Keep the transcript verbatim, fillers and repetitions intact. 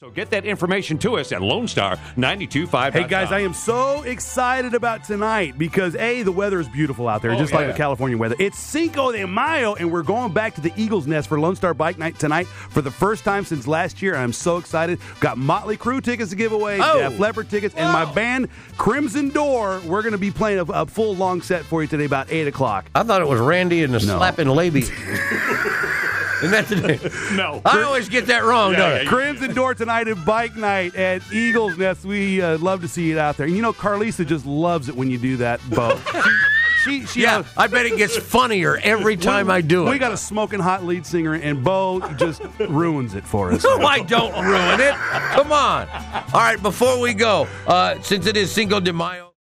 So get that information to us at Lone Star nine two five. Hey, guys, I am so excited about tonight because, A, the weather is beautiful out there, oh, just yeah. like the California weather. It's Cinco de Mayo, and we're going back to the Eagles Nest for Lone Star Bike Night tonight for the first time since last year. I'm so excited. Got Motley Crue tickets to give away, Oh. Def Leppard tickets, and my band, Crimson Door. We're going to be playing a, a full long set for you today about eight o'clock. I thought it was Randy and the No. slapping lady. Isn't that the name? No. I always get that wrong, Yeah, don't yeah, I? you- Crimson Door tonight at Bike Night at Eagles Nest. We uh, love to see it out there. And you know, Carlisa just loves it when you do that, Bo. She, she, she Yeah, uh, I bet it gets funnier every time we, I do it. We got a smoking hot lead singer, and Bo just ruins it for us. No, I don't ruin it. Come on. All right, before we go, uh, since it is Cinco de Mayo.